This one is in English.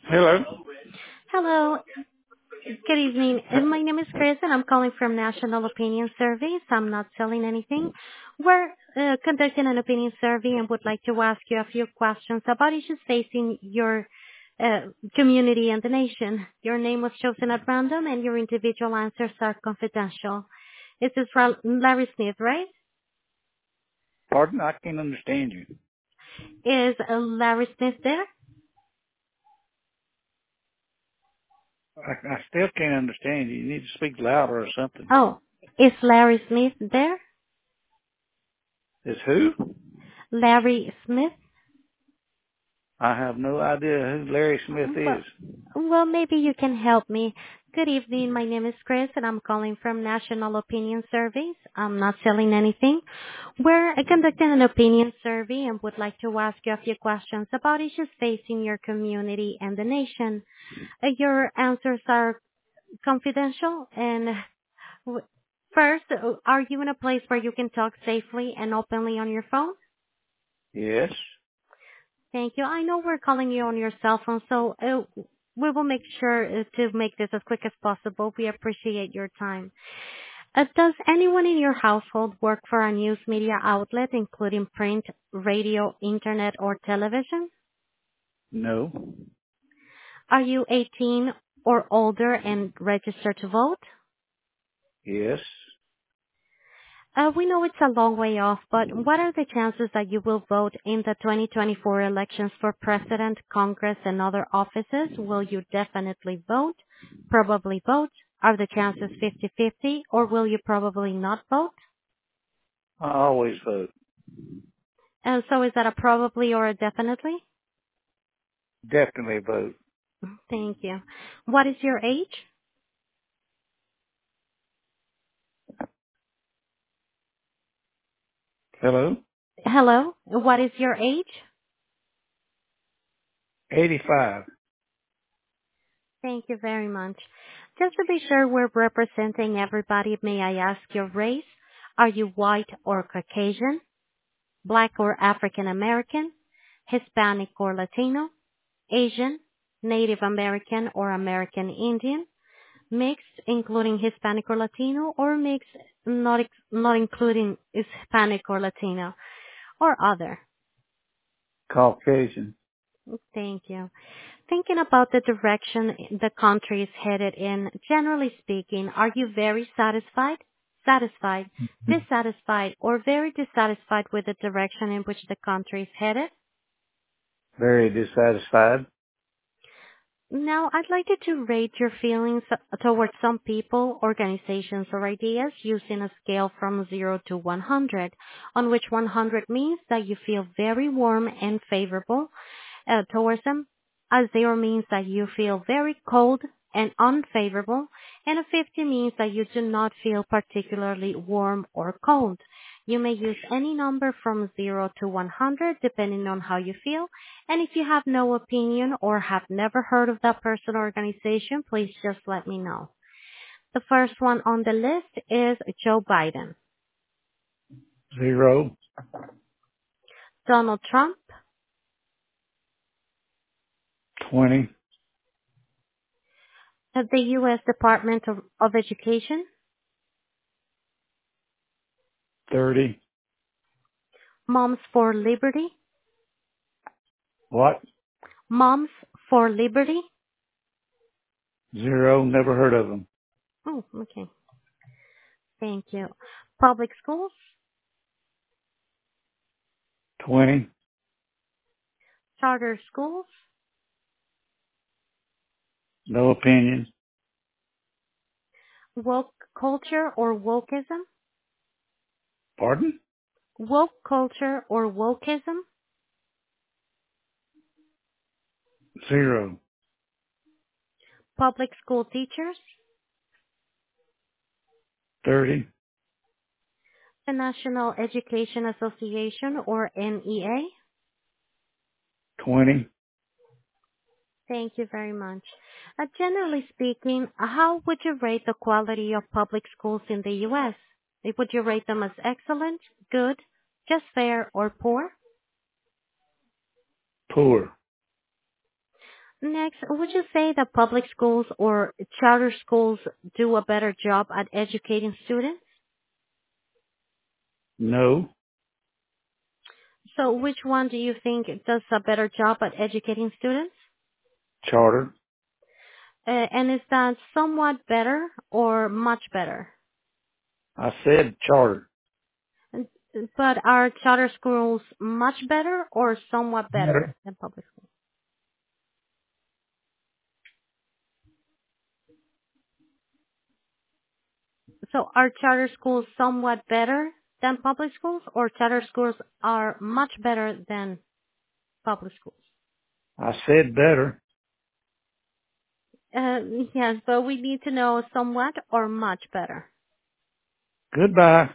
Hello. Hello. Good evening. My name is Chris, and I'm calling from National Opinion Surveys. I'm not selling anything. We're conducting an opinion survey and would like to ask you a few questions about issues facing your community and the nation. Your name was chosen at random, and your individual answers are confidential. This is Larry Smith, right? Pardon? I can't understand you. Is Larry Smith there? I still can't understand you. You need to speak louder or something. Oh, is Larry Smith there? Is who? Larry Smith? I have no idea who Larry Smith Well, is. well, maybe you can help me. Good evening. My name is Chris, and I'm calling from National Opinion Surveys. I'm not selling anything. We're conducting an opinion survey and would like to ask you a few questions about issues facing your community and the nation. Your answers are confidential. And first, are you in a place where you can talk safely and openly on your phone? Yes. Thank you. I know we're calling you on your cell phone, so we will make sure to make this as quick as possible. We appreciate your time. Does anyone in your household work for a news media outlet, including print, radio, internet, or television? No. Are you 18 or older and registered to vote? Yes. We know it's a long way off, but what are the chances that you will vote in the 2024 elections for president, Congress, and other offices? Will you definitely vote? Probably vote? Are the chances 50-50, or will you probably not vote? I always vote. And so is that a probably or a definitely? Definitely vote. Thank you. What is your age? Hello? Hello? What is your age? 85. Thank you very much. Just to be sure we're representing everybody, may I ask your race? Are you white or Caucasian? Black or African American, Hispanic or Latino, Asian, Native American or American Indian, mixed including Hispanic or Latino, or mixed not including Hispanic or Latino, or other. Caucasian. Thank you. Thinking about the direction the country is headed in, generally speaking, are you very satisfied, dissatisfied, or very dissatisfied with the direction in which the country is headed? Very dissatisfied. Now, I'd like you to rate your feelings towards some people, organizations, or ideas using a scale from 0 to 100, on which 100 means that you feel very warm and favorable towards them. A 0 means that you feel very cold and unfavorable, and a 50 means that you do not feel particularly warm or cold. You may use any number from 0 to 100 depending on how you feel, and if you have no opinion or have never heard of that person or organization, please just let me know. The first one on the list is Joe Biden, 0. Donald Trump, 20. the U.S. Department of Education, 30. Moms for Liberty, What? Moms for Liberty. 0. Never heard of them. Oh, okay. Thank you. Public schools, 20. charter schools, No opinion. woke culture or wokeism, Pardon? woke culture or wokeism, 0. public school teachers, 30. the National Education Association or NEA. 20. Thank you very much. Generally speaking, how would you rate the quality of public schools in the U.S.? Would you rate them as excellent, good, just fair, or poor? Poor. Next, would you say that public schools or charter schools do a better job at educating students? No. So which one do you think does a better job at educating students? Charter. And is that somewhat better or much better? I said charter. And- But are charter schools much better or somewhat better Better. than public schools? So are charter schools somewhat better than public schools or charter schools are much better than public schools? I said better. Uh, yes, but we need to know somewhat or much better. Goodbye.